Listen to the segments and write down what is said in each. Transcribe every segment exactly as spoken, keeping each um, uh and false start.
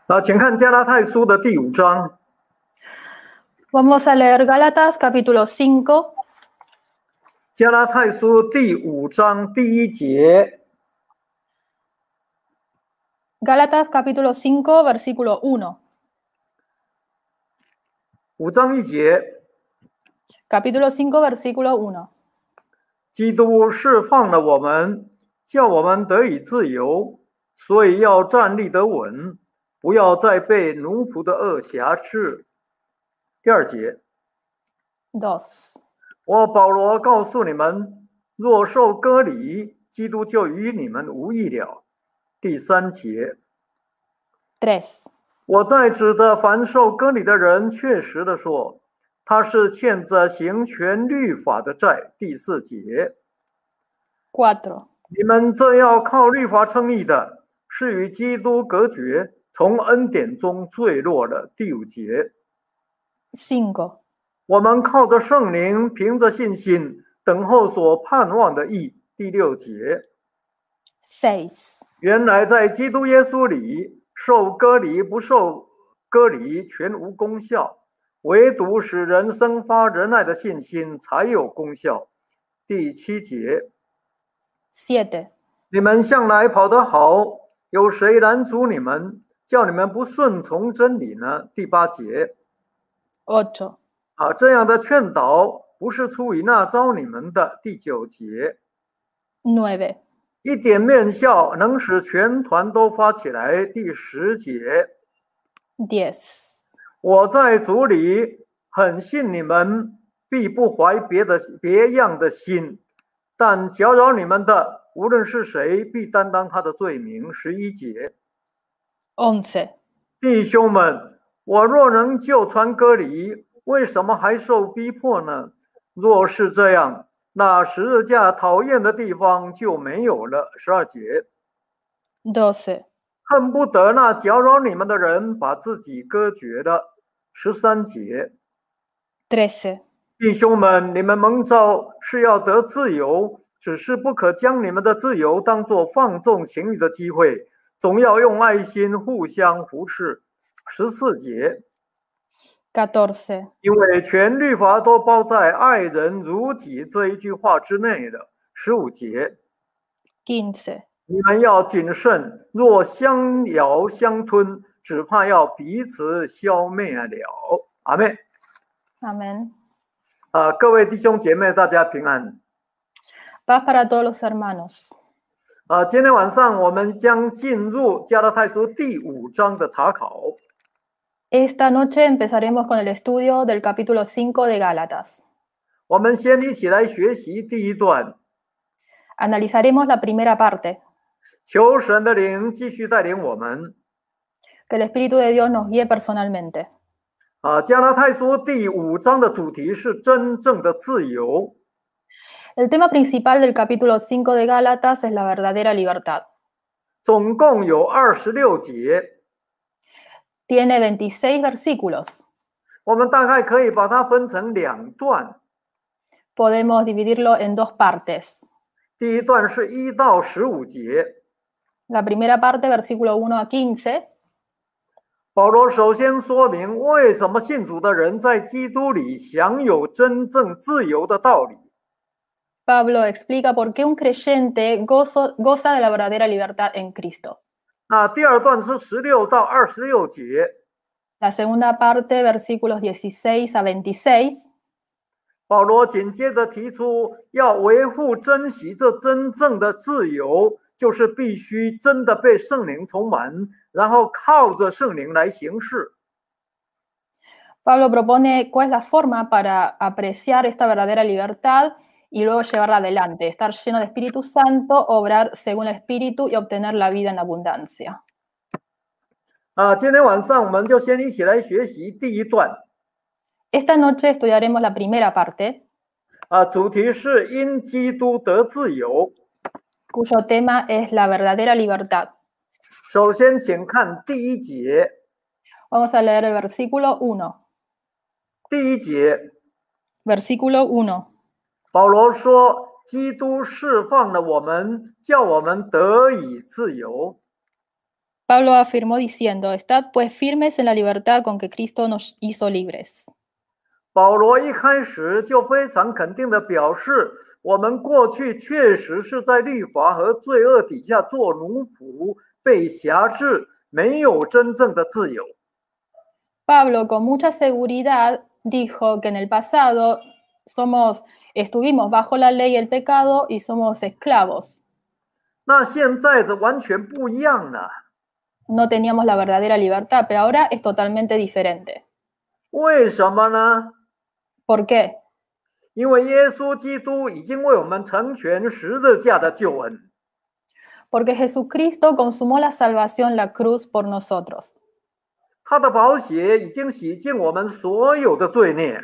啊，请看加拉太书的第五章。 Vamos a leer Gálatas capítulo cinco, 加拉太书第五章第一节， Gálatas capítulo cinco, versículo uno. 五章一节， Capítulo cinco, versículo uno. 基督释放了我们，叫我们得以自由，所以要站立得稳，不要再被奴仆的恶辖制。第二节， dos. 我保罗告诉你们，若受割礼，基督就与你们无异了。第三节， tres. 我在指的凡受割礼的人，确实的说，他是欠着行全律法的债。第四节， cuatro. 你们这要靠律法称义的，是与基督隔绝，从恩典中坠落了。第五节， cinco. 我们靠着圣灵，凭着信心等候所盼望的义。第六节， seis. 原来在基督耶稣里，受割礼不受割礼全无功效，唯独使人生发仁爱的信心才有功效。第七节， siete. 你们向来跑得好，有谁拦阻你们，叫你们不顺从真理呢？第八节， ocho. 啊，这样的劝导不是出于那招你们的。第九节， nueve. 一点面笑能使全团都发起来。第十节， diez. 我在主里很信你们，必不怀别的别样的心，但搅扰你们的，无论是谁，必担当他的罪名。十一节， once. 弟兄们，我若能就传割礼，为什么还受逼迫呢？若是这样，那十字架讨厌的地方就没有了。十二节， doce. 恨不得那搅扰你们的人把自己割绝了。十三节， trece. 弟兄们，你们蒙召是要得自由，只是不可将你们的自由当作放纵情欲的机会，总要用爱心互相服侍。十四节， catorce. 因为全律法都包在爱人如己这一句话之内了。十五节， quince. 你们要谨慎，若相咬相吞，只怕要彼此消灭了。阿们。 Amén. 啊，各位弟兄姐妹，大家平安。 Paz para todos los hermanos. 啊，今天晚上我们将进入加拉太书第五章的查考。 Esta noche empezaremos con el estudio del capítulo cinco de Gálatas. 我们先一起来学习第一段。 Analizaremos la primera parte. 求神的灵继续带领我们。 Que el Espíritu de Dios nos guíe personalmente. 啊，加拉太书第五章的主题是真正的自由。 El tema principal del capítulo cinco de Gálatas es la verdadera libertad. 总共有二十六节， Tiene veintiséis versículos. 我们大概可以把它分成两段。 Podemos dividirlo en dos partes. 第一段是一到十五节， La primera parte, versículo uno a quince. 保罗首先说明为什么信主的人在基督里享有真正自由的道理。 Pablo explica por qué un creyente gozo, goza de la verdadera libertad en Cristo. 那第二段是十六到二十六节， La segunda parte, versículos dieciséis a veintiséis. 保罗紧接着提出要维护珍惜这真正的自由，就是必须真的被圣灵充满，然后靠着圣灵来行事。 Pablo propone cuál es la forma para apreciar esta verdadera libertad y luego llevarla adelante, estar lleno de Espíritu Santo, obrar según el Espíritu y obtener la vida en abundancia. 啊，今天晚上我们就先一起来学习第一段。 Esta noche estudiaremos la primera parte, 啊，主题是因基督得自由。 cuyo tema es la verdadera libertad. 首先，请看第一节。 Vamos a leer el versículo uno. 第一节， Versículo uno. 保罗说：“基督释放了我们，叫我们得以自由。” Pablo afirmó diciendo, estad pues firmes en la libertad con que Cristo nos hizo libres. 保罗一开始就非常肯定地表示，我们过去确实是在律法和罪恶底下做奴仆，被辖制，没有真正的自由。 Pablo con mucha seguridad dijo que en el pasado somos, estuvimos bajo la ley y el pecado y somos esclavos. 那现在的完全不一样了。 No teníamos la verdadera libertad, pero ahora es totalmente diferente. 为什么呢？ ¿Por qué? 因为耶稣基督已经为我们成全十字架的救恩。 Porque Jesucristo consumó la salvación, la cruz por nosotros. 他的宝血已经洗净我们所有的罪孽，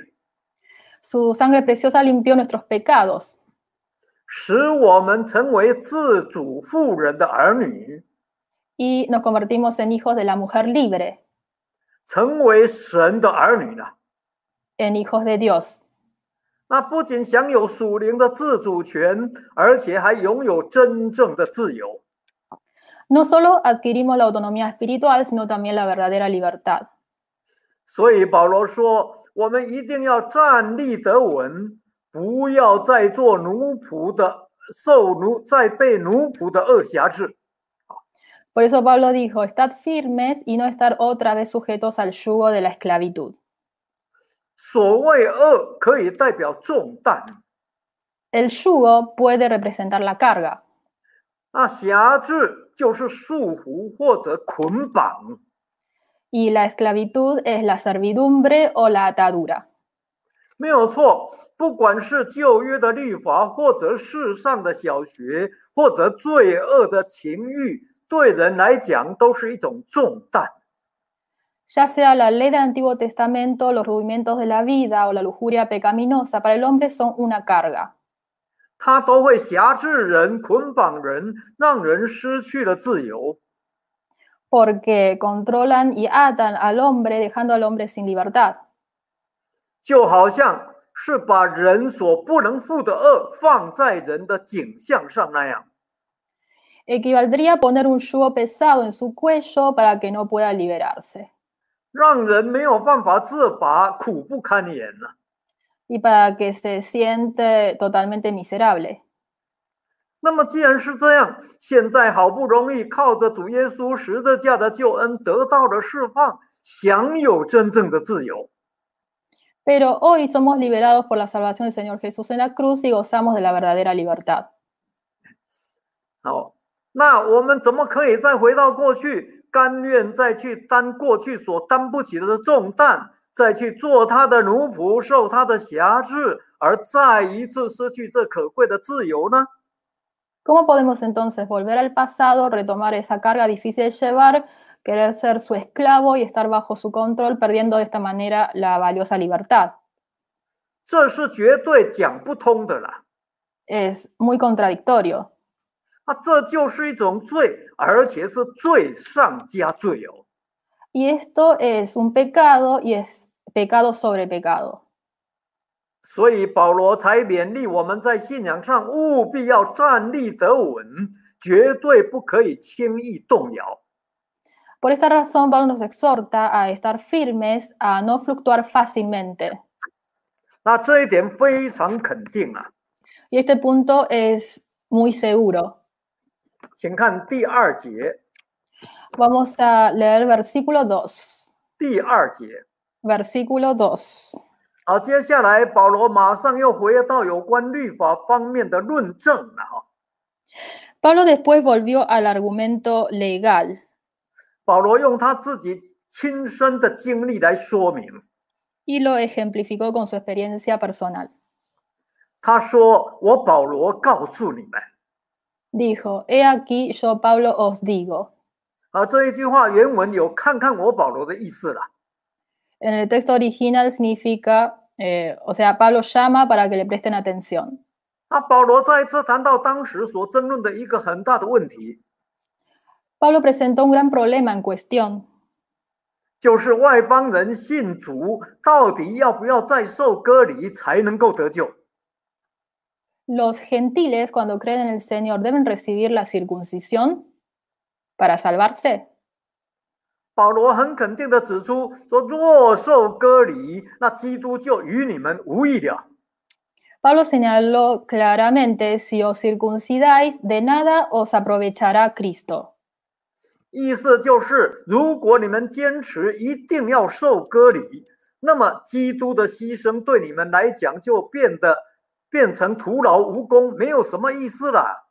Su sangre preciosa limpió nuestros pecados, 使我们成为自主妇人的儿女， y nos convertimos en hijos de la mujer libre, 成为神的儿女了。 en hijos de Dios. 那不仅享有属灵的自主权，而且还拥有真正的自由。 No solo adquirimos la autonomía espiritual, sino también la verdadera libertad. 所以保罗说，我们一定要站立得稳，不要再做奴仆的，受奴，再被奴仆的恶辖制。 Por eso Pablo dijo, estad firmes y no estar otra vez sujetos al yugo de la esclavitud. 所谓恶，可以代表重担。 El yugo puede representar la carga. 那辖制就是束缚或者捆绑。 Y la esclavitud es la servidumbre o la atadura. 没有错，不管是旧约的律法，或者世上的小学，或者罪恶的情欲，对人来讲都是一种重担。 Ya sea la ley del Antiguo Testamento, los rudimentos de la vida o la lujuria pecaminosa, para el hombre son una carga. 它都会辖制人、捆绑人，让人失去了自由。 Porque controlan y atan al hombre, dejando al hombre sin libertad. 就好像是把人所不能负的恶放在人的颈项上那样。 Equivaldría a poner un yugo pesado en su cuello para que no pueda liberarse. 让人没有办法自拔，苦不堪言了。 Y para que se siente totalmente miserable. 那么既然是这样，现在好不容易靠着主耶稣十字架的救恩得到了释放，享有真正的自由。 Pero hoy somos liberados por la salvación del Señor Jesús en la cruz y gozamos de la verdadera libertad. 好，那我们怎么可以再回到过去，甘愿再去担过去所担不起的重担，再去做他的奴仆，受他的辖制，而再一次失去这可贵的自由呢？ ¿Cómo podemos entonces volver al pasado, retomar esa carga difícil de llevar, querer ser su esclavo y estar bajo su control, perdiendo de esta manera la valiosa libertad? 这是绝对讲不通的啦！ Es muy contradictorio. 啊，这就是一种罪，而且是罪上加罪哦。 Y esto es un pecado y es pecado sobre pecado. 所以保罗才勉励我们在信仰上务必要站立得稳，绝对不可以轻易动摇。 Por esta razón, Pablo nos exhorta a estar firmes, a no fluctuar fácilmente. 那这一点非常肯定啊！ Y este punto es muy seguro. 请看第二节。 Vamos a leer versículo dos. 第二节。 Versículo dos. 好，接下来保罗马上又回到有关律法方面的论证了哈。 Pablo después volvió al argumento legal. 保罗用他自己亲身的经历来说明。 Y lo ejemplificó con su experiencia personal. 他说：“我保罗告诉你们。” Dijo, he aquí yo Pablo os digo. 啊，这一句话原文有看看我保罗的意思了。 En el texto original significa, eh, o sea, Pablo llama para que le presten atención. 啊，保罗再一次谈到当时所争论的一个很大的问题， Pablo presentó un gran problema en cuestión. 就是外邦人信主到底要不要再受割礼才能够得救？ Los gentiles, cuando creen en el Señor, deben recibir la circuncisión para salvarse. 保罗很肯定地指出说，若受割礼，那基督就与你们无益了。 Pablo señaló claramente, si os circuncidáis, de nada os aprovechará Cristo. 意思就是，如果你们坚持一定要受割礼，那么基督的牺牲对你们来讲就变得变成徒劳无功，没有什么意思了。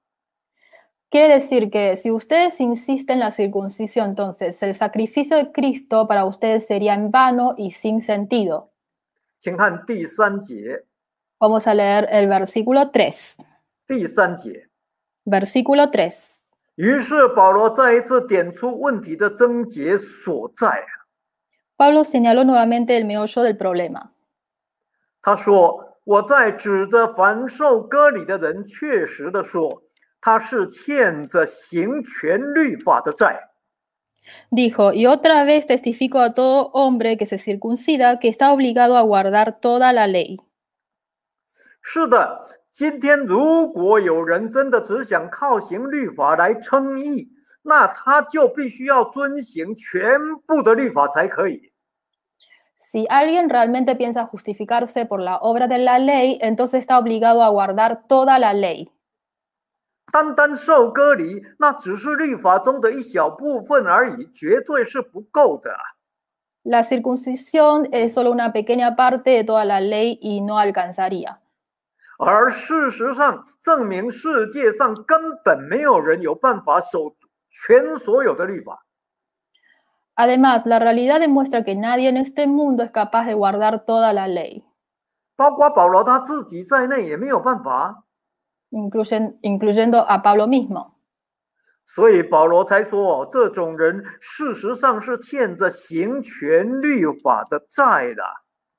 Quiere decir que si ustedes insisten en la circuncisión, entonces el sacrificio de Cristo para ustedes sería en vano y sin sentido. 请看第三节。 Vamos a leer el versículo tres. 第三节。 Versículo tres. 于是保罗再一次点出问题的症结所在。 Pablo señaló nuevamente el meollo del problema. 他说：“我在指着凡受割礼的人，确实的说，他是欠着行全律法的债。” Dijo, y otra vez testifico a todo hombre que se circuncida que está obligado a guardar toda la ley. 是的，今天如果有人真的只想靠行律法来称义，那他就必须要遵行全部的律法才可以。 Si alguien realmente piensa justificarse por la obra de la ley, entonces está obligado a guardar toda la ley. 单单受割礼，那只是律法中的一小部分而已，绝对是不够的。 La circuncisión es solo una pequeña parte de toda la ley y no alcanzaría. 而事实上，证明世界上根本没有人有办法守全所有的律法。 Además, la realidad demuestra que nadie en este mundo es capaz de guardar toda la ley. 包括保罗他自己在内也没有办法。 Incluyen, incluyendo a Pablo mismo. 所以保罗才说，这种人事实上是欠着行全律法的债的。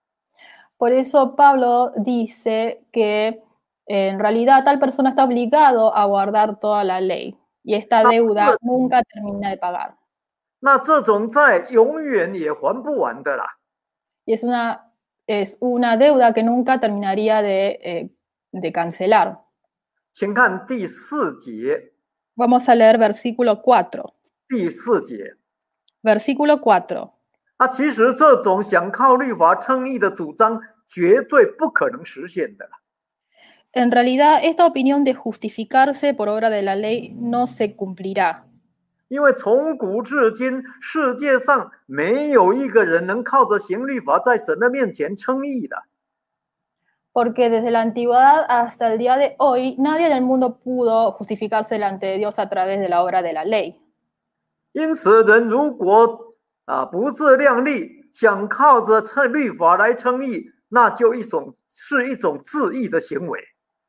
Por eso Pablo dice que en realidad tal persona está obligado a guardar toda la ley y esta deuda nunca termina de pagar. 那这种债永远也还不完的啦。 Y es una, es una deuda que nunca terminaría de, eh, de cancelar. 请看第四节。 Vamos a leer versículo cuatro. 第四节。 Versículo cuatro. 那其实这种想靠律法称义的主张绝对不可能实现的。 En realidad, esta opinión de justificarse por obra de la ley no se cumplirá. 因为从古至今，世界上没有一个人能靠着行律法在神的面前称义的。 Porque desde la antigüedad hasta el día de hoy, nadie en el mundo pudo justificarse delante de Dios a través de la obra de la ley. 因此，人如果啊不自量力，想靠着称律法来称义，那就一种是一种自义的行为。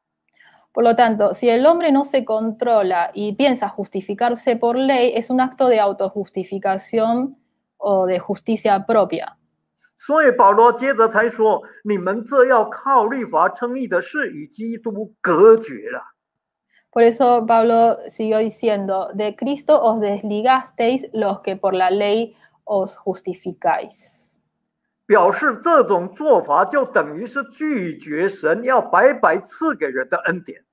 Por lo tanto, si el hombre no se controla y piensa justificarse por ley, es un acto de autojustificación o de justicia propia. 所以保罗接着才说：“你们这要靠律法称义的，是与基督隔绝了。” Por eso Pablo siguió diciendo, de Cristo os desligasteis los que por la ley os justificáis. 表示这种做法就等于是拒绝神要白白赐给人的恩典。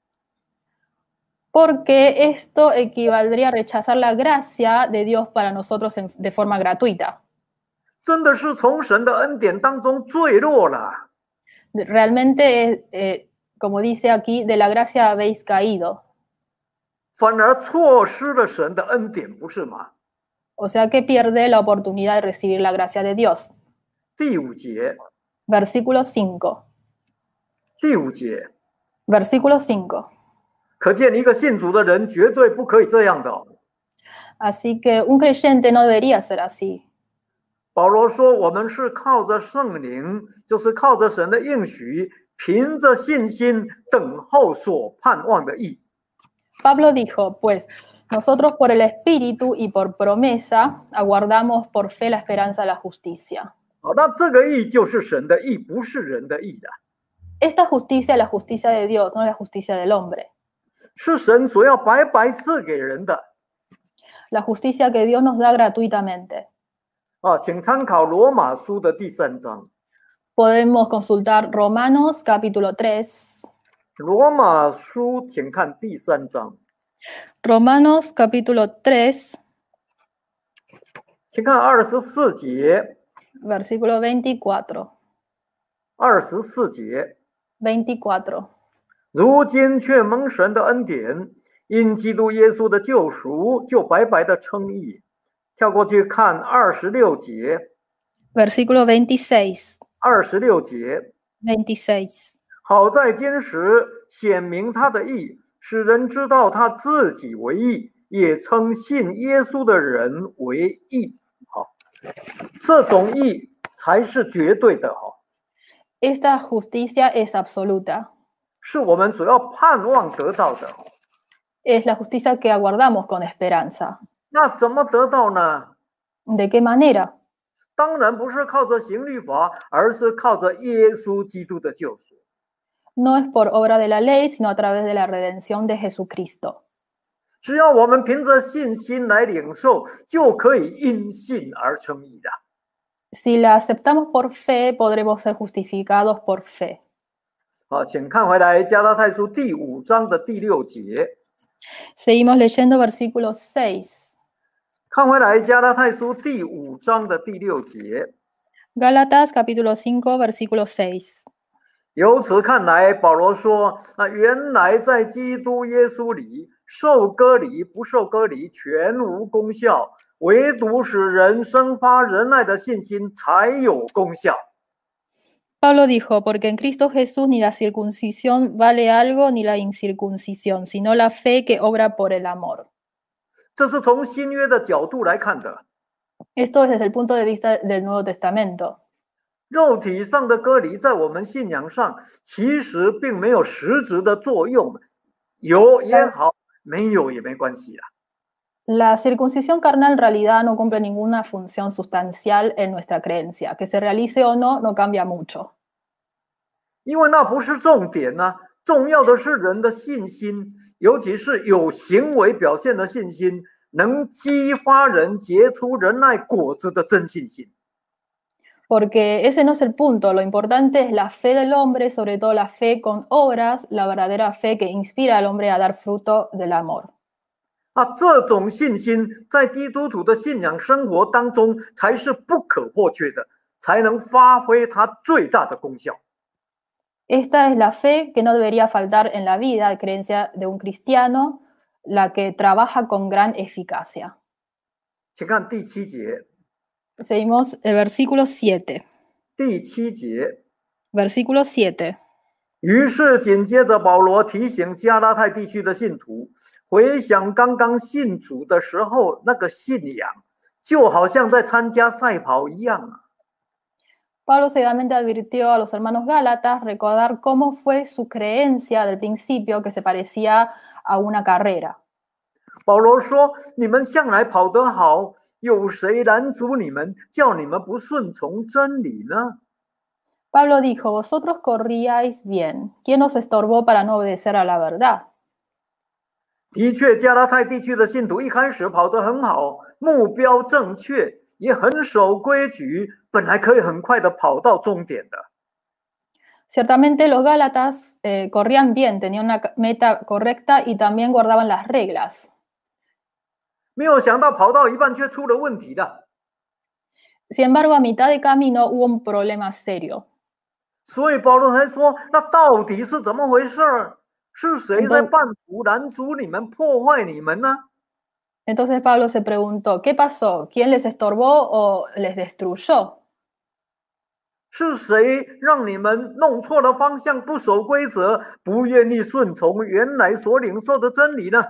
Porque esto equivaldría a rechazar la gracia de Dios para nosotros en, de forma gratuita. 真的是从神的恩典当中坠落了。 Realmente, eh, como dice aquí, de la gracia habéis caído. 反而错失了神的恩典，不是吗？ O sea que pierde la oportunidad de recibir la gracia de Dios. 第五节。 Versículo cinco. 第五节。 Versículo cinco. 可见一个信主的人绝对不可以这样的。 Así que un creyente no debería ser así. 保罗说：“我们是靠着圣灵，就是靠着神的应许，凭着信心等候所盼望的义。” Pablo dijo, pues, nosotros por el Espíritu y por promesa aguardamos por fe la esperanza de la justicia. 好，那这个义就是神的义，不是人的义的。 Esta justicia es la justicia de Dios, no es la justicia del hombre. 是神所要白白赐给人的。 La justicia que Dios nos da gratuitamente. 啊，请参考罗马书的第三章。 Podemos consultar Romanos capítulo tres. 罗马书，请看第三章。 Romanos capítulo tres. 请看二十四节， versículo veinticuatro. 二十四节， veinticuatro. 如今却蒙神的恩典，因基督耶稣的救赎，就白白的称义。跳过去看二十六节， versículo veintiséis. 二十六节， veintiséis. 好在今时显明他的义，使人知道他自己为义，也称信耶稣的人为义。好，这种义才是绝对的。好， Esta justicia es absoluta. 是我们所要盼望得到的。 Es la justicia que aguardamos con esperanza. 那怎么得到呢？ ¿De qué manera? 当然不是靠着行律法，而是靠着耶稣基督的救赎。 No es por obra de la ley, sino a través de la redención de Jesucristo. 只要我们凭着信心来领受，就可以因信而称义的。 Si la aceptamos por fe, podremos ser justificados por fe. 好，请看回来加拉太书第五章的第六节。 Seguimos leyendo versículo seis. 看回来加拉太书第五章的第六节。 Gálatas capítulo cinco, versículo seis. 由此看来，保罗说：“啊，原来在基督耶稣里，受割礼不受割礼全无功效，唯独使人生发仁爱的信心才有功效。” Pablo dijo, porque en Cristo Jesús ni la circuncisión vale algo ni la incircuncisión, sino la fe que obra por el amor. 这是从新约的角度来看的。 Esto es desde el punto de vista del Nuevo Testamento. 肉体上的割礼在我们信仰上其实并没有实质的作用，有也好，没有也没关系啦。 La circuncisión carnal en realidad no cumple ninguna función sustancial en nuestra creencia. Que se realice o no, no cambia mucho. 因为那不是重点呢、啊，重要的是人的信心，尤其是有行为表现的信心，能激发人结出仁爱果子的真信心。 Porque ese no es el punto, lo importante es la fe del hombre, sobre todo la fe con obras, la verdadera fe que inspira al hombre a dar fruto del amor. 啊，这种信心在基督徒的信仰生活当中才是不可或缺的，才能发挥它最大的功效。 Esta es la fe que no debería faltar en la vida de creencia de un cristiano, la que trabaja con gran eficacia. 请看第七节。 Seguimos el versículo siete. 第七节。 Versículo siete. 于是紧接着保罗提醒加拉太地区的信徒，回想刚刚信主的时候那个信仰，就好像在参加赛跑一样啊。 Pablo seguidamente advirtió a los hermanos gálatas recordar cómo fue su creencia del principio que se parecía a una carrera. 保罗说：“你们向来跑得好，有谁拦阻你们，叫你们不顺从真理呢？” Pablo dijo, vosotros corríais bien. ¿Quién os estorbó para no obedecer a la verdad? 的确，加拉太地区的信徒一开始跑得很好，目标正确，也很守规矩，本来可以很快的跑到终点的。 Ciertamente los gálatas eh, corrían bien, tenían una meta correcta y también guardaban las reglas. 没有想到跑到一半却出了问题的。 Sin embargo, a mitad de camino hubo un problema serio. 所以保罗才说：“那到底是怎么回事？是谁在半途拦阻你们、破坏你们呢？” Entonces Pablo se preguntó, ¿qué pasó? ¿Quién les estorbó o les destruyó? 是谁让你们弄错了方向、不守规则、不愿意顺从原来所领受的真理呢？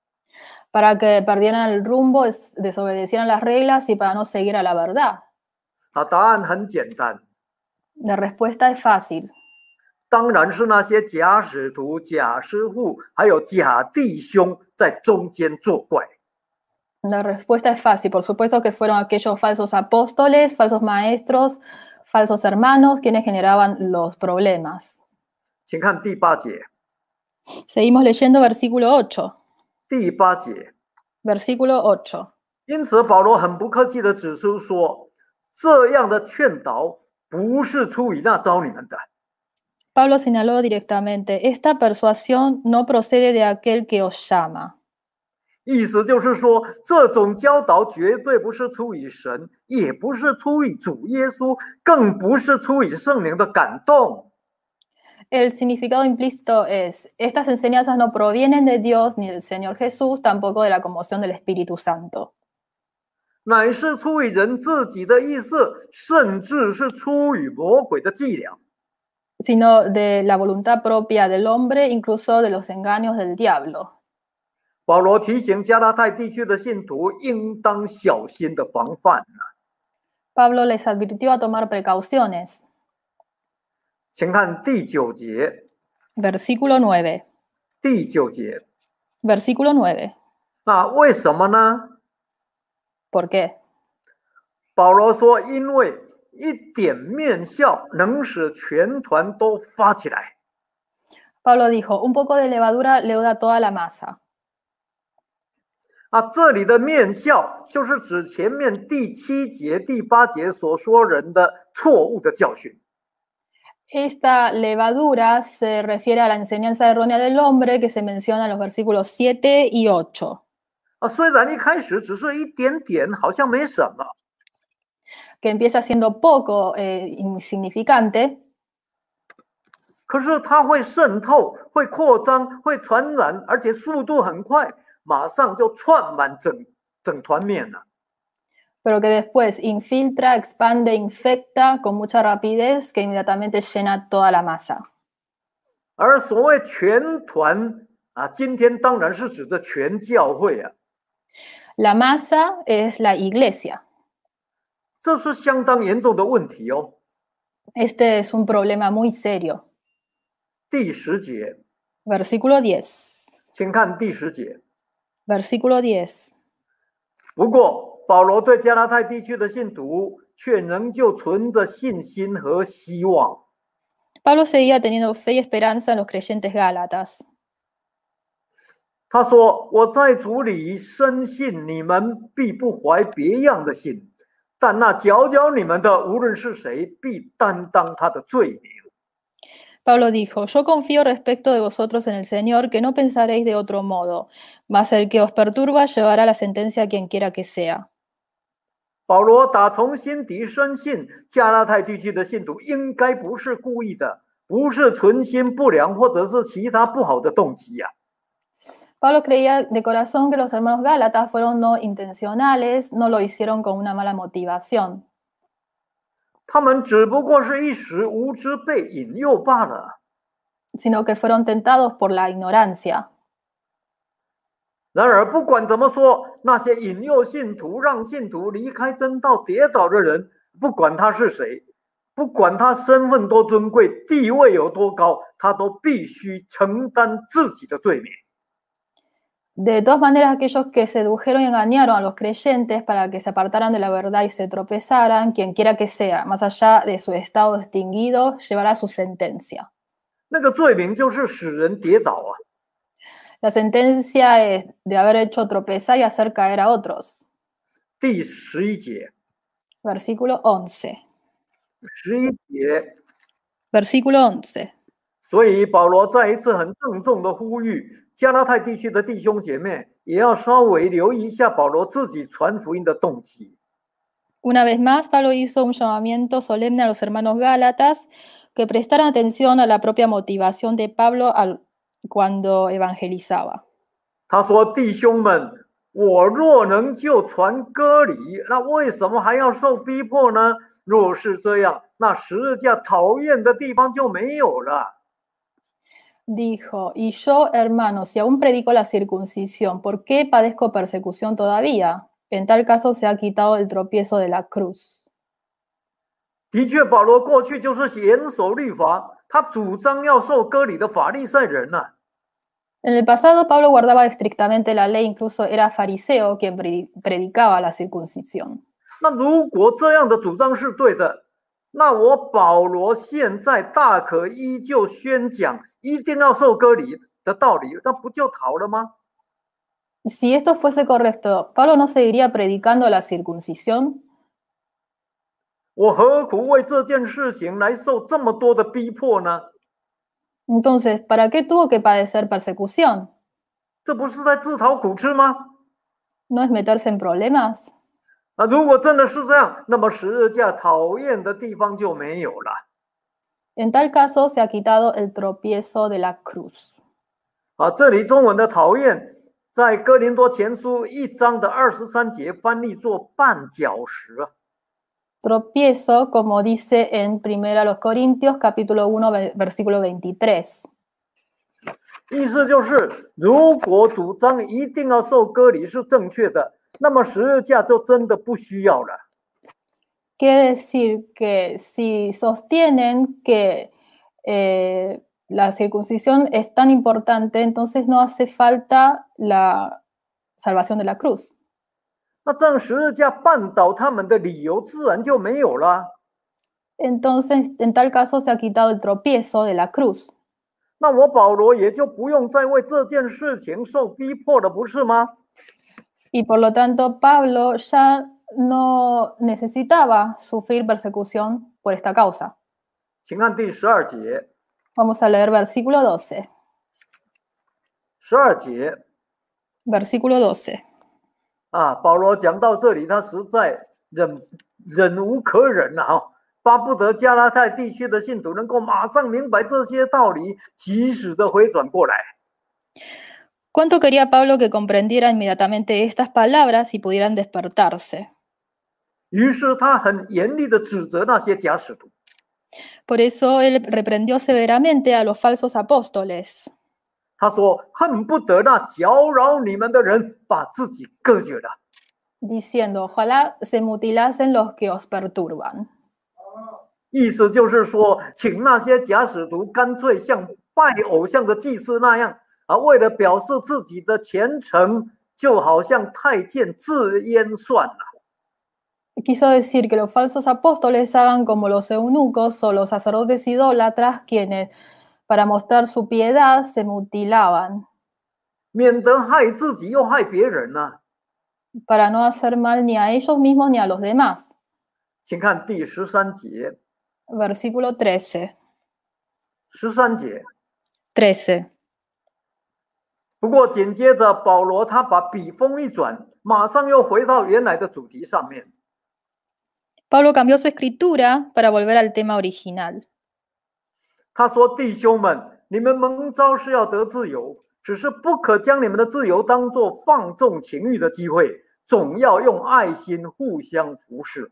Para que perdieran el rumbo, desobedecieran las reglas y para no seguir a la verdad. 啊，答案很简单。 La respuesta es fácil. 当然是那些假使徒、假师傅，还有假弟兄在中间作怪。 La respuesta es fácil. Por supuesto que fueron aquellos falsos apóstoles, falsos maestros, falsos hermanos quienes generaban los problemas. 请看第八节。 Seguimos leyendo versículo ocho. 第八节。 Versículo ocho. 因此，保罗很不客气地指出说，这样的劝导不是出于那招你们的。 Pablo señaló directamente, esta persuasión no procede de aquel que os llama. 意思就是说，这种教导绝对不是出于神，也不是出于主耶稣，更不是出于圣灵的感动。 El significado implícito es, estas enseñanzas no provienen de Dios ni del Señor Jesús, tampoco de la conmoción del Espíritu Santo. 乃是出于人自己的意思，甚至是出于魔鬼的伎俩。 Sino de la voluntad propia del hombre, incluso de los engaños del diablo. 保罗提醒加拉太地区的信徒应当小心的防范。 Pablo les advirtió a tomar precauciones. 请看第九节。 Versículo nueve. 第九节。 Versículo nueve. 那为什么呢？ ¿Por qué? 保罗说，因为一点面笑能使全团都发起来。 Pablo dijo, un poco de levadura leuda toda la masa. 啊，这里的面笑就是指前面第七节、第八节所说人的错误的教训。 Esta levadura se refiere a la enseñanza errónea del hombre que se menciona en los versículos siete y ocho. 啊，虽然一开始只是一点点，好像没什么。 Que empieza siendo poco eh, insignificante. 可是它会渗透、会扩张、会传染，而且速度很快，马上就串满整整团面了。 Pero que después infiltra, expande, infecta con mucha rapidez que inmediatamente llena toda la masa. 而所谓全团啊，今天当然是指的全教会啊。 La masa es la iglesia. 这是相当严重的问题哦。 Este es un problema muy serio. 第十节。 Versículo diez. 请看第十节。 Versículo diez. 不过，保罗对加拉太地区的信徒却仍旧存着信心和希望。 Pablo seguía teniendo fe y esperanza en los creyentes gálatas. 他说：“我在主里深信你们必不怀别样的心，但那搅搅你们的，无论是谁，必担当他的罪名。” Pablo dijo, yo confío respecto de vosotros en el Señor, que no pensaréis de otro modo, mas el que os perturba llevará la sentencia a quien quiera que sea. 保罗打从心底深信，加拉太地区的信徒应该不是故意的，不是存心不良，或者是其他不好的动机呀、啊。 Pablo creía de corazón que los hermanos gálatas fueron no intencionales, no lo hicieron con una mala motivación. 他们只不过是一时无知被引诱罢了。 Sino que fueron tentados por la ignorancia. 然而，不管怎么说，那些引诱信徒、让信徒离开真道、跌倒的人，不管他是谁，不管他身份多尊贵、地位有多高，他都必须承担自己的罪名。 De todas maneras, aquellos que sedujeron y engañaron a los creyentes para que se apartaran de la verdad y se tropezaran, quien quiera que sea, más allá de su estado distinguido, llevará su sentencia. 那个罪名就是使人跌倒啊。 La sentencia es de haber hecho tropezar y hacer caer a otros. 第十一节。 Versículo once. 十一节。 Versículo once. 所以保罗再一次很郑重的呼吁。 加拉太地区的弟兄姐妹也要稍微留意一下保罗自己传福音的动机。 Una vez más, Pablo hizo un llamamiento solemne a los hermanos gálatas que prestaran atención a la propia motivación de Pablo al, cuando evangelizaba. 他说：“弟兄们，我若能就传割礼，那为什么还要受逼迫呢？若是这样，那十字架讨厌的地方就没有了。” Dijo, y yo, hermanos, si aún predico la circuncisión, ¿por qué padezco persecución todavía? En tal caso se ha quitado el tropiezo de la cruz. 的确，保罗过去就是严守律法，他主张要受割礼的法利赛人呐、啊。 En el pasado, Pablo guardaba estrictamente la ley, incluso era fariseo quien predicaba la circuncisión. 那如果这样的主张是对的，那我保罗现在大可依旧宣讲一定要受割礼的道理，那不就好了吗？ Si esto fuese correcto, ¿Pablo no seguiría predicando la circuncisión? 我何苦为这件事情来受这么多的逼迫呢？ Entonces, ¿para qué tuvo que padecer persecución? 这不是在自讨苦吃吗？ ¿No es meterse en problemas? 啊，如果真的是这样，那么十字架讨厌的地方就没有了。 En tal caso, se ha quitado el tropiezo de la cruz. 啊，这里中文的讨厌，在哥林多前书一章的二十三节翻译作绊脚石。 Tropiezo, como dice en Primera los Corintios, capítulo uno, versículo veintitrés. 意思就是，如果主张一定要受割礼是正确的，那么十字架就真的不需要了。 Quiere decir que si sostienen que eh, la circuncisión es tan importante, entonces no hace falta la salvación de la cruz. 那这样十字架绊倒他们的理由自然就没有了。 Entonces, en tal caso, se ha quitado el tropiezo de la cruz. 那我保罗也就不用再为这件事情受逼迫了，不是吗？ Y por lo tanto, Pablo ya no necesitaba sufrir persecución por esta causa. 请看第十二节。 Vamos a leer versículo doce. 十二节 Versículo doce. 啊，保罗讲到这里，他实在忍忍无可忍了啊，巴不得加拉太地区的信徒能够马上明白这些道理，及时的回转过来。 ¿Cuánto quería Pablo que comprendiera inmediatamente estas palabras y pudieran despertarse? 于是他很严厉的指责那些假使徒。 Por eso él reprendió severamente a los falsos apóstoles. 他说：“恨不得那搅扰你们的人把自己割绝了。” Diciendo, ojalá se mutilasen los que os perturban. 意思就是说，请那些假使徒干脆像拜偶像的祭司那样啊，为了表示自己的虔诚，就好像太监自阉算了。 Quiso decir que los falsos apóstoles hagan como los eunucos o los sacerdotes idólatras, quienes, para mostrar su piedad, se mutilaban. 免得害自己又害别人呢、啊。 Para no hacer mal ni a ellos mismos ni a los demás. 请看第十三节。 Versículo trece. 十三节。 trece. 不过紧接着保罗他把笔锋一转，马上又回到原来的主题上面。 Pablo cambió su escritura para volver al tema original. 他说：“弟兄们，你们蒙召是要得自由，只是不可将你们的自由当作放纵情欲的机会，总要用爱心互相服侍。”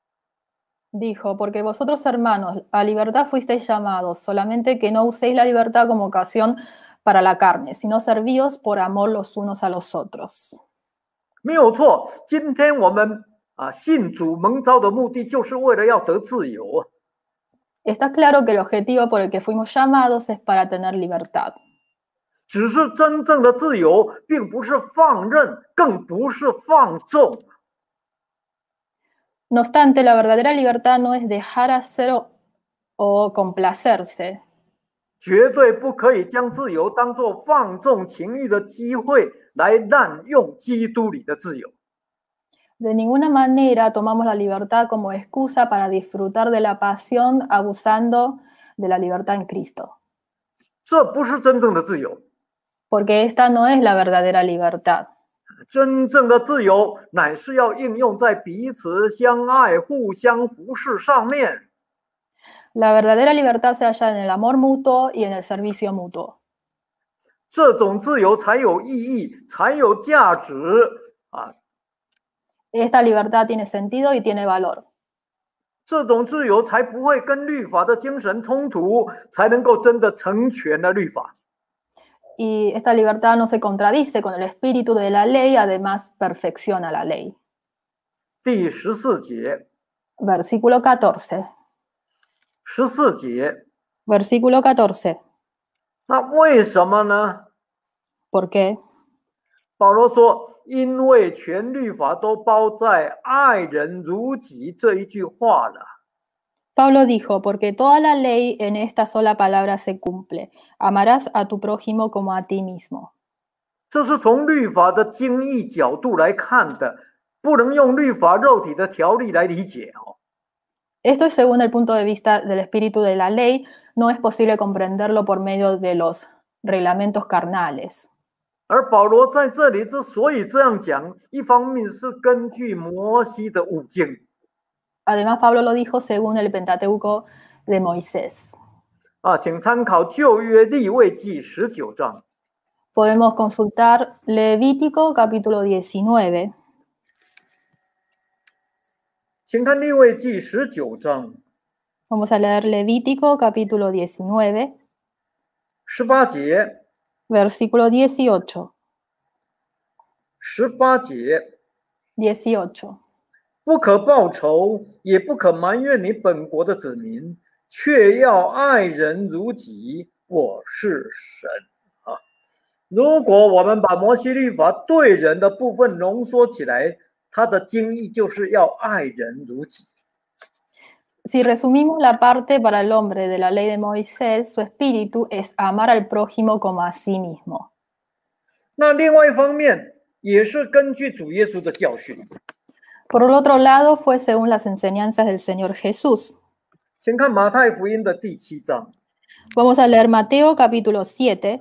Dijo, porque vosotros, hermanos, a libertad fuisteis llamados, solamente que no uséis la libertad como ocasión para la carne, sino servíos por amor los unos a los otros. 没有错，今天我们啊信主蒙召的目的，就是为了要得自由。 Está claro que el objetivo por el que fuimos llamados es para tener libertad. 只是真正的自由，并不是放任，更不是放纵。 No obstante, la verdadera libertad no es dejar hacer o, o complacerse. 绝对不可以将自由当作放纵情欲的机会来滥用基督里的自由。 De ninguna manera tomamos la libertad como excusa para disfrutar de la pasión abusando de la libertad en Cristo. 这不是真正的自由。 Porque esta no es la verdadera libertad. 真正的自由乃是要应用在彼此相爱、互相服侍上面。 La verdadera libertad se halla en el amor mutuo y en el servicio mutuo. 这种自由才有意义，才有价值啊！ Esta libertad tiene sentido y tiene valor. 这种自由才不会跟律法的精神冲突，才能够真的成全了律法。 Y esta libertad no se contradice con el espíritu de la ley, además perfecciona la ley. 第十四节。 Versículo catorce. 十四节。 Versículo catorce. 那为什么呢？ ¿Por qué? 保罗说：“因为全律法都包在‘爱人如己’这一句话了。” Pablo dijo, porque toda la ley en esta sola palabra se cumple. Amarás a tu prójimo como a ti mismo. 这是从律法的精义角度来看的，不能用律法肉体的条例来理解哦。 Esto es según el punto de vista del espíritu de la ley, no es posible comprenderlo por medio de los reglamentos carnales. 而保罗在这里之所以这样讲，一方面是根据摩西的五经。 Además, Pablo lo dijo según el Pentateuco de Moisés. 啊，请参考旧约利未记十九章。 Podemos consultar Levítico capítulo diecinueve. 请看利未记十九章。 Vamos a leer Levítico capítulo diecinueve. 十八节。 Versículo dieciocho. 十八节。 dieciocho. 不可报仇，也不可埋怨你本国的子民，却要爱人如己。我是神啊！如果我们把摩西律法对人的部分浓缩起来，它的精义就是要爱人如己。 Si resumimos la parte para el hombre de la ley de Moisés, su espíritu es amar al prójimo como a sí mismo. 那另外一方面，也是根据主耶稣的教训。 Por el otro lado, fue según las enseñanzas del Señor Jesús. 请看马太福音的第七章。 Vamos a leer Mateo capítulo siete.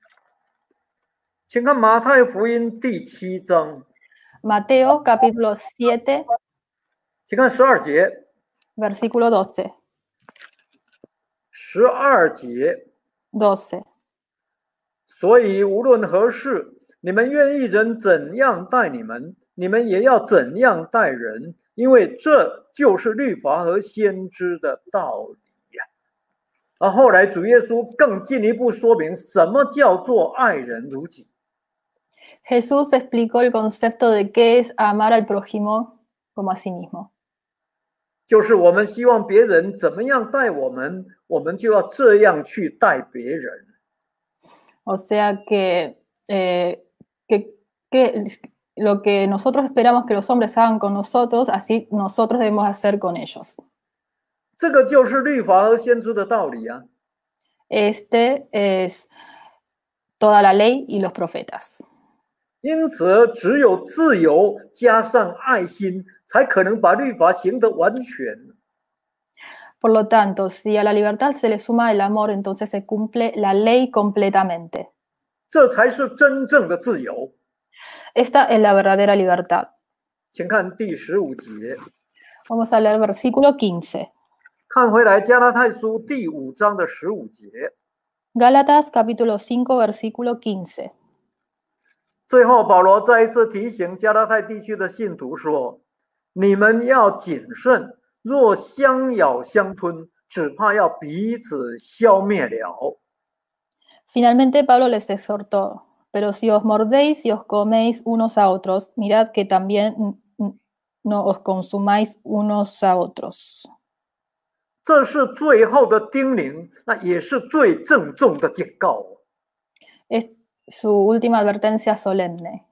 请看马太福音第七章。 Mateo capítulo siete. 请看十二节。 Versículo doce. 十二节。 doce. 所以无论何事，你们愿意人怎样待你们，你们也要怎样待人，因为这就是律法和先知的道理呀。而后来主耶稣更进一步说明什么叫做爱人如己。 Jesús explicó el concepto de qué es amar al prójimo como a sí mismo. 就是我们希望别人怎么样待我们，我们就要这样去待别人。 O sea que, eh, que, que lo que nosotros esperamos que los hombres hagan con nosotros, así nosotros debemos hacer con ellos. 这个就是律法和先知的道理啊。 Este es toda la ley y los profetas. 因此，只有自由加上爱心，才可能把律法行得完全。 Por lo tanto, si a la libertad se le suma el amor, entonces se cumple la ley completamente. 这才是真正的自由。 Esta es la verdadera libertad. 请看第十五节。 Vamos a leer versículo quince. 看回来，加拉太书第五章的十五节。 Gálatas capítulo cinco, versículo quince. 最后，保罗再一次提醒加拉太地区的信徒说：“你们要谨慎，若相咬相吞，只怕要彼此消灭了。” Finalmente Pablo les exhortó: pero si os mordéis y os coméis unos a otros, mirad que también no os consumáis unos a otros. 这是最后的叮咛，那也是最郑重的警告。 Es su última advertencia solemne.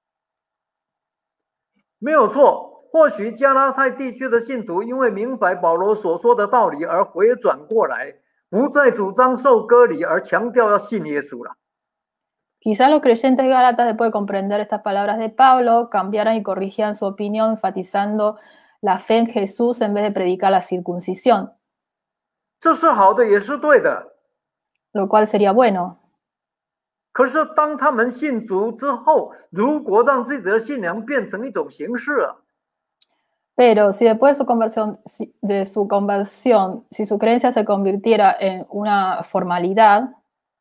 没有错，或许加拉太地区的信徒因为明白保罗所说的道理而回转过来，不再主张受割礼，而强调要信耶稣了。 Quizás los creyentes gálatas, después de comprender estas palabras de Pablo, cambiaran y corrigieran su opinión, enfatizando la fe en Jesús en vez de predicar la circuncisión. 这是好的，也是对的。 Lo cual sería bueno. 可是当他们信主之后，如果让自己的信仰变成一种形式啊， Pero si después de su conversión, de su conversión, si su creencia se convirtiera en una formalidad,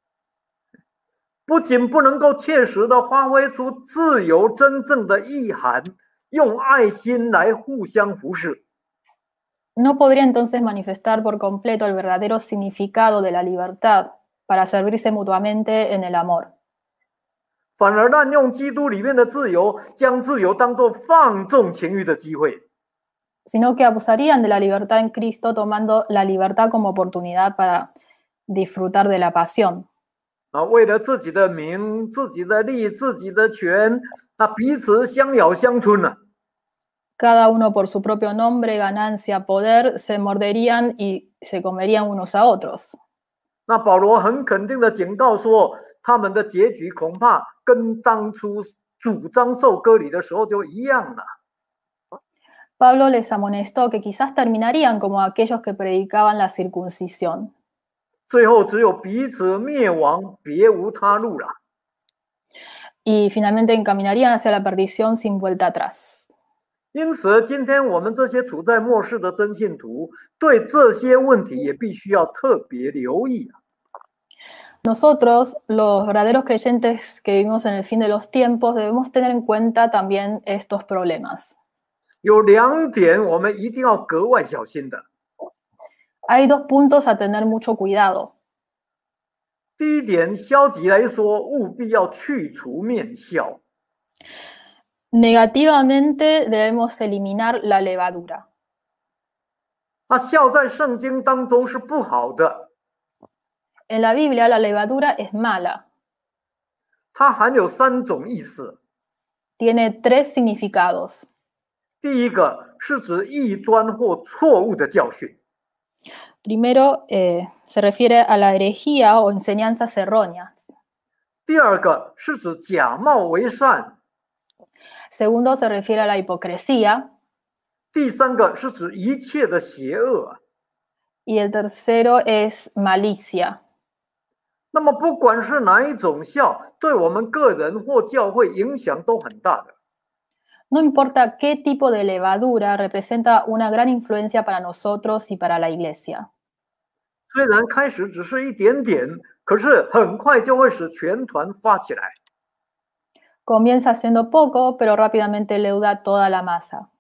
不仅不能够切实的发挥出自由真正的意涵，用爱心来互相服侍， no podría entonces manifestar por completo el verdadero significado de la libertad para servirse mutuamente en el amor. 反而滥用基督里面的自由，将自由当作放纵情欲的机会。 Sino que abusarían de la libertad en Cristo tomando la libertad como oportunidad para disfrutar de la pasión. 啊，为了自己的名、自己的利、自己的权，啊，彼此相咬相吞了。 Cada uno por su propio nombre, ganancia, poder, se morderían y se comerían unos a otros. 那保罗很肯定的警告说，他们的结局恐怕跟当初主张受割礼的时候就一样了。 Pablo les amonestó que quizás terminarían como aquellos que predicaban la circuncisión. 最后只有彼此灭亡，别无他路了。 y finalmente encaminarían hacia la perdición sin vuelta atrás. 因此，今天我们这些处在末世的真信徒，对这些问题也必须要特别留意。 Nosotros, los verdaderos creyentes que vivimos en el fin de los tiempos, debemos tener en cuenta también estos problemas. 有两点我们一定要格外小心的。 Hay dos puntos a tener mucho cuidado. 第一点，消极来说，务必要去除面笑。 Negativamente debemos eliminar la levadura. 那笑在圣经当中是不好的。 En la Biblia la levadura es mala. 它含有三种意思。 Tiene tres significados. 第一个是指异端或错误的教训。 Primero, eh, se refiere a la herejía o enseñanzas erróneas. 第二个是指假冒为善。 Segundo, se refiere a la hipocresía. 第三个是指一切的邪恶。 Y el tercero es malicia. 那么不管是哪一种笑，对我们个人或教会影响都很大的。 No importa qué tipo de levadura, representa una gran influencia para nosotros y para la iglesia. 虽然开始只是一点点，可是很快就会使全团发起来。 Comienza siendo poco, pero rápidamente leuda toda la masa.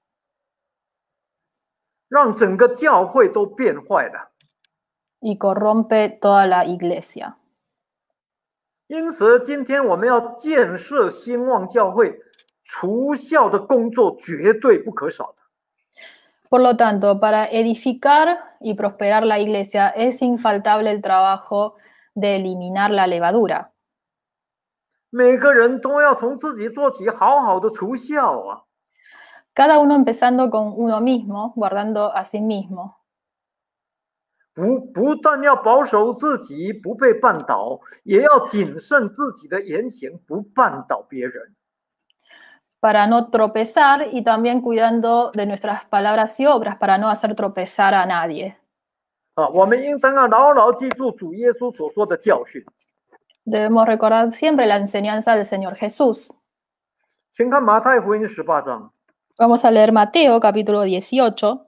让整个教会都变坏了。 Y corrompe toda la iglesia. 因此，今天我们要建设兴旺教会，除孝的工作绝对不可少的。 Por lo tanto, para edificar y prosperar la iglesia es infaltable el trabajo de eliminar la levadura. 每个人都要从自己做起，好好的除孝啊！ Cada uno empezando con uno mismo, guardando a sí mismo. 不不但要保守自己不被绊倒，也要谨慎自己的言行，不绊倒别人。 Para no tropezar y también cuidando de nuestras palabras y obras para no hacer tropezar a nadie. 啊，我们应当要牢牢记住主耶稣所说的教训。 Debemos recordar siempre la enseñanza del Señor Jesús. 请看马太福音十八章。 Vamos a leer Mateo capítulo dieciocho.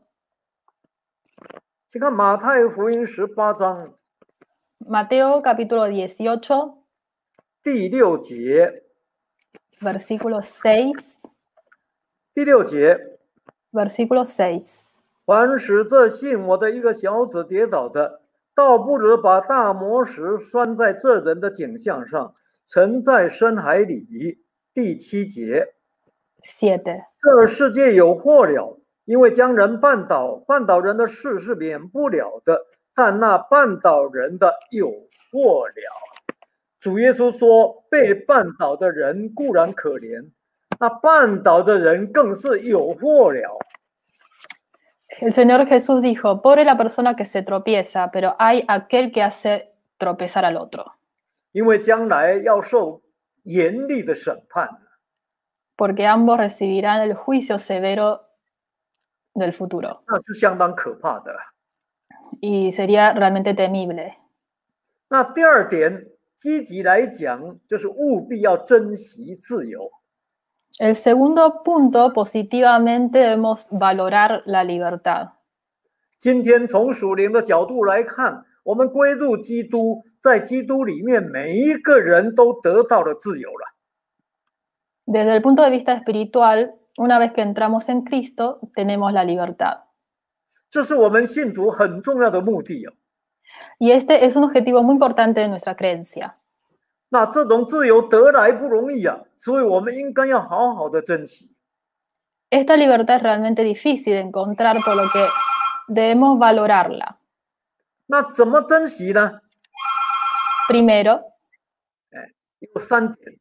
请看马太福音十八章 Mateo capítulo dieciocho, 第六节。 versículo seis. 第六节， Versículo seis. 凡使这信我的一个小子跌倒的，倒不如把大磨石拴在这人的颈项上，沉在深海里。第七节， siete. 这世界有祸了，因为将人绊倒，绊倒人的事是免不了的，但那绊倒人的有祸了。主耶稣说，被绊倒的人固然可怜，那绊倒的人更是有祸了。 El Señor Jesús dijo, pobre la persona que se tropieza, pero hay aquel que hace tropezar al otro. 因为将来要受严厉的审判。 Porque ambos recibirán el juicio severo del futuro. 那是相当可怕的。 Y sería realmente temible. 那第二点，积极来讲，就是务必要珍惜自由。 El segundo punto, positivamente debemos valorar la libertad. 今天从属灵的角度来看，我们归入基督，在基督里面，每一个人都得到了自由了。 Desde el punto de vista espiritual, una vez que entramos en Cristo, tenemos la libertad. 这是我们信主很重要的目的哦。 Y este es un objetivo muy importante de nuestra creencia. 那这种自由得来不容易啊，所以我们应该要好好的珍惜。 Esta libertad es realmente difícil de encontrar, por lo que debemos valorarla. 那怎么珍惜呢？ Primero, 有三点。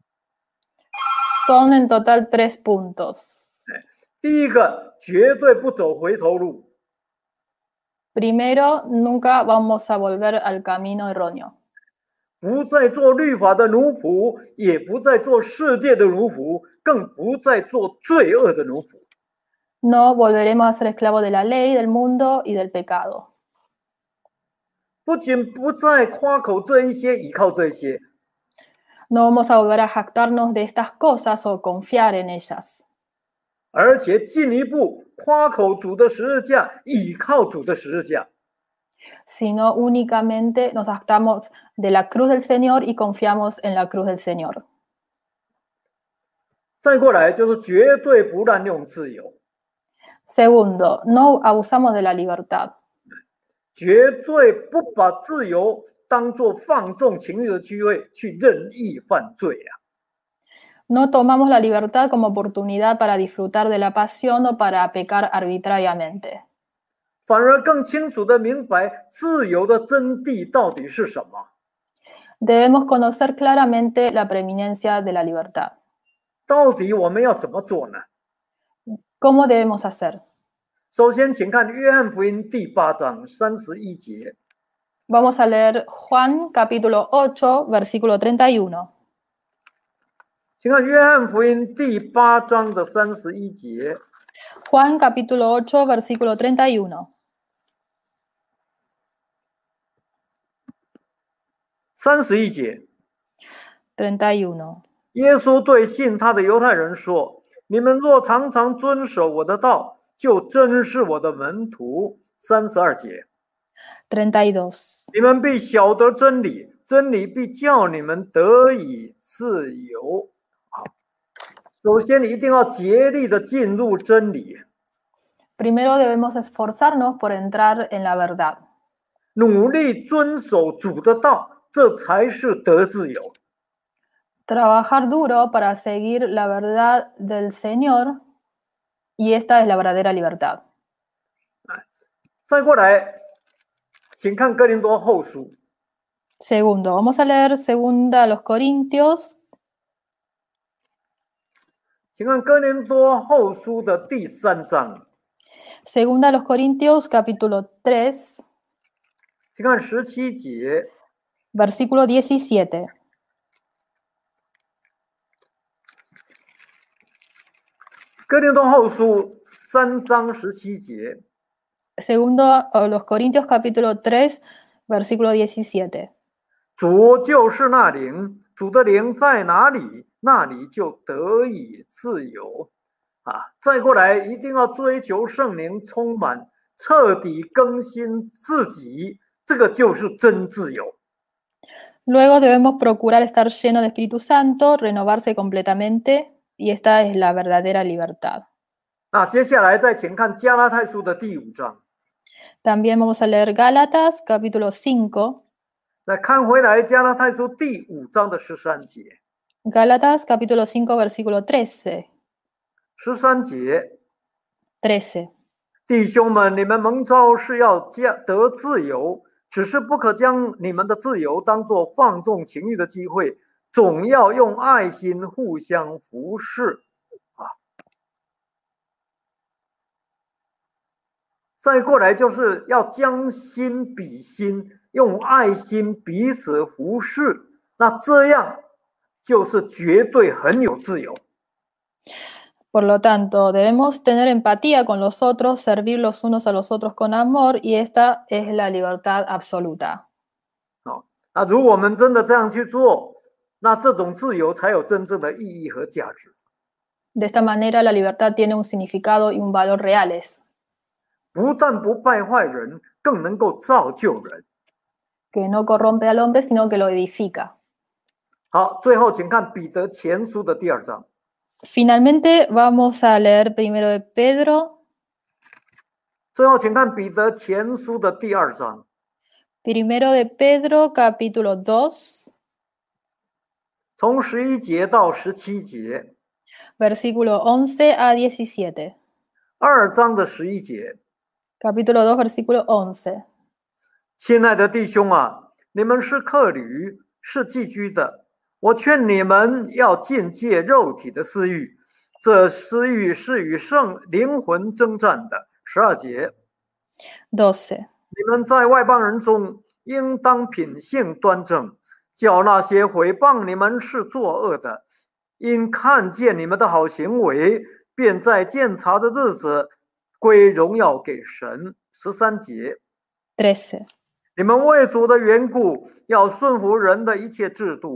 son en total tres puntos. 第一个，绝对不走回头路。 Primero, nunca vamos a volver al camino erróneo. 不再做律法的奴仆，也不再做世界的奴仆，更不再做罪恶的奴仆。 No volveremos a ser esclavos de la ley, del mundo y del pecado. 不仅不再夸口这一些，依靠这一些， No vamos a volver a jactarnos de estas cosas o confiar en ellas, 而且进一步夸口主的十字架，倚靠主的十字架。 sino únicamente nos jactamos de la cruz del Señor y confiamos en la cruz del Señor. 再过来就是绝对不滥用自由， Segundo, no abusamos de la libertad. 绝对不把自由当作放纵情欲的机会去任意犯罪啊！ No tomamos la libertad como oportunidad para disfrutar de la pasión o para pecar arbitrariamente. 反而更清楚地明白自由的真谛到底是什么。 Debemos conocer claramente la preeminencia de la libertad. 到底我们要怎么做呢？ ¿Cómo debemos hacer? 首先，请看约翰福音第八章三十一节。 Vamos a leer Juan capítulo ocho, versículo treinta y uno. 请看约翰福音第八章的三十一节。 Juan capítulo ocho, versículo treinta y uno. 三十一节， treinta y uno. 耶稣对信他的犹太人说：“你们若常常遵守我的道，就真是我的门徒。”三十二节， treinta y dos. 你们必晓得真理，真理必叫你们得以自由。好，首先你一定要竭力的进入真理， Primero debemos esforzarnos por entrar en la verdad. 努力遵守主的道，这才是得自由。 Trabajar duro para seguir la verdad del Señor, y esta es la verdadera libertad. 再过来，请看哥林多后书。 Segundo, vamos a leer segunda a los Corintios, 请看哥林多后书的第三章， segunda a los Corintios capítulo tres, 请看十七节。 versículo diecisiete. 哥林多后书三章十七节， Segundo a los Corintios capítulo tres, versículo diecisiete. 主就是那灵，主的灵在哪里，那里就得以自由。啊，再过来一定要追求圣灵充满，彻底更新自己，这个就是真自由。 Luego debemos procurar estar lleno de Espíritu Santo, renovarse completamente, y esta es la verdadera libertad. 那接下来再请看加拉太书的第五章， También vamos a leer Gálatas capítulo cinco, 来看回来加拉太书第五章的十三节。 Gálatas capítulo cinco, versículo trece. 十三节， trece. 弟兄们，你们蒙召是要加得自由，只是不可将你们的自由当作放纵情欲的机会，总要用爱心互相服侍。啊，再过来就是要将心比心，用爱心彼此服侍，那这样就是绝对很有自由。 Por lo tanto, debemos tener empatía con los otros, servir los unos a los otros con amor, y esta es la libertad absoluta. 好，那如果我们真的这样去做，那这种自由才有真正的意义和价值。 De esta manera, la libertad tiene un significado y un valor reales, 不但不败坏人，更能够造就人。 que no corrompe al hombre, sino que lo edifica. 好，最后请看彼得前书的第二章。 Finalmente, vamos a leer primero de Pedro, 最后请看彼得前书的第二章， primero de Pedro capítulo dos, 从十一节到十七节， versículo once a diecisiete. 二章的十一节。 Capítulo dos, versículo once. 亲爱的弟兄啊，你们是客旅，是寄居的。 我劝你们要禁戒肉体的私欲，这私欲是与圣灵魂征战的。十二节， doce. 你们在外邦人中应当品性端正，叫那些毁谤你们是作恶的，因看见你们的好行为，便在鉴察的日子归荣耀给神。十三节， trece. 你们为主的缘故，要顺服人的一切制度。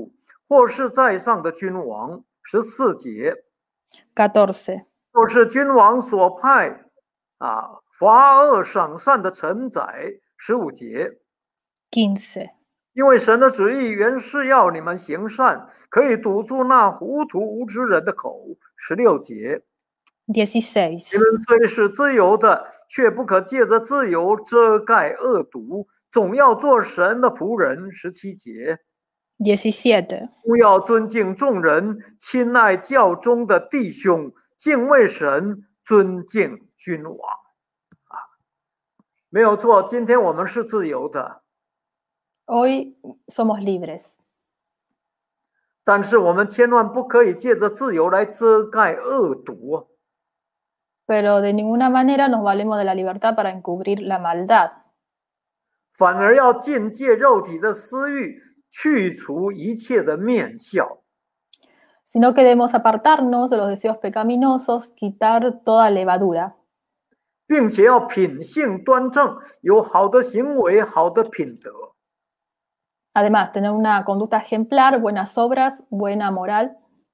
或是在上的君王。十四节， catorce. 或是君王所派啊罚恶赏善的臣宰。十五节， quince. 因为神的旨意原是要你们行善，可以堵住那糊涂无知人的口。十六节， dieciséis. 你们虽是自由的，却不可借着自由遮盖恶毒，总要做神的仆人。十七节， diecisiete. 不要尊敬众人，亲爱教中的弟兄，敬畏神，尊敬君王。啊，没有错，今天我们是自由的， Hoy somos libres, 但是我们千万不可以借着自由来遮盖恶毒。 pero de ninguna manera nos valemos de la libertad para encubrir la maldad. 反而要禁戒肉体的私欲，去除一切的面笑。 Sino que debemos apartarnos de los deseos pecaminosos, quitar toda levadura, 并且要品性端正，有好的行为，好的品德。 además tener una conducta ejemplar, buenas obras, buena moral,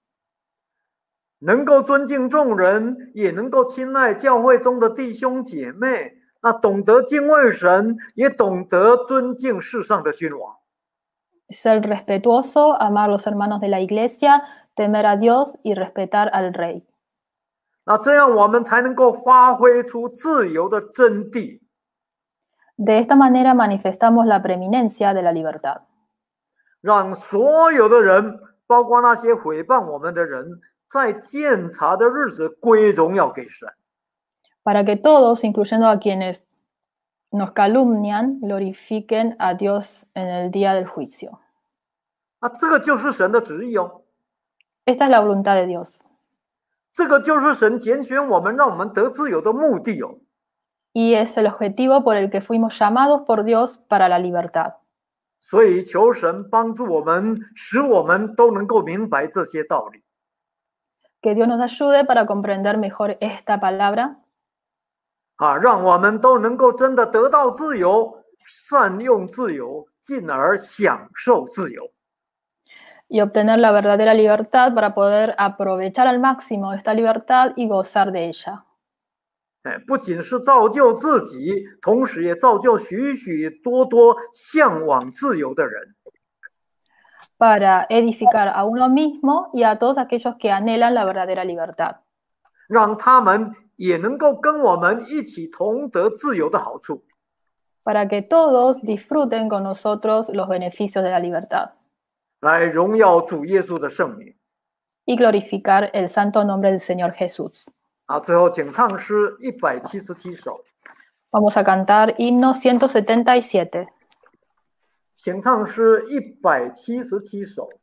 能够尊敬众人，也能够亲爱教会中的弟兄姐妹。那懂得敬畏神，也懂得尊敬世上的君王。 ser respetuoso, amar a los hermanos de la iglesia, temer a Dios y respetar al rey. 那这样我们才能够发挥出自由的真谛。 De esta manera manifestamos la preeminencia de la libertad. 让所有的人，包括那些毁谤我们的人，在鉴察的日子归荣耀给神。 Para que todos, incluyendo a quienes nos calumnian, glorifiquen a Dios en el día del juicio. 那这个就是神的旨意哦。 Esta es la voluntad de Dios. 这个就是神拣选我们，让我们得自由的目的哦。 Y es el objetivo por el que fuimos llamados por Dios para la libertad. 所以求神帮助我们，使我们都能够明白这些道理。 Que Dios nos ayude para comprender mejor esta palabra. 啊，让我们都能够真的得到自由，善用自由，进而享受自由。 Y obtener la verdadera libertad para poder aprovechar al máximo esta libertad y gozar de ella. 哎，不仅是造就自己，同时也造就许许多多向往自由的人。 Para edificar a uno mismo y a todos aquellos que anhelan la verdadera libertad. 让他们也能够跟我们一起同得自由的好处。 Para que todos disfruten con nosotros los beneficios de la libertad. 来荣耀主耶稣的圣名。 Y glorificar el santo nombre del Señor Jesús. 啊，最后请唱诗一百七十七首， Vamos a cantar himno ciento setenta y siete. 请唱诗一百七十七首。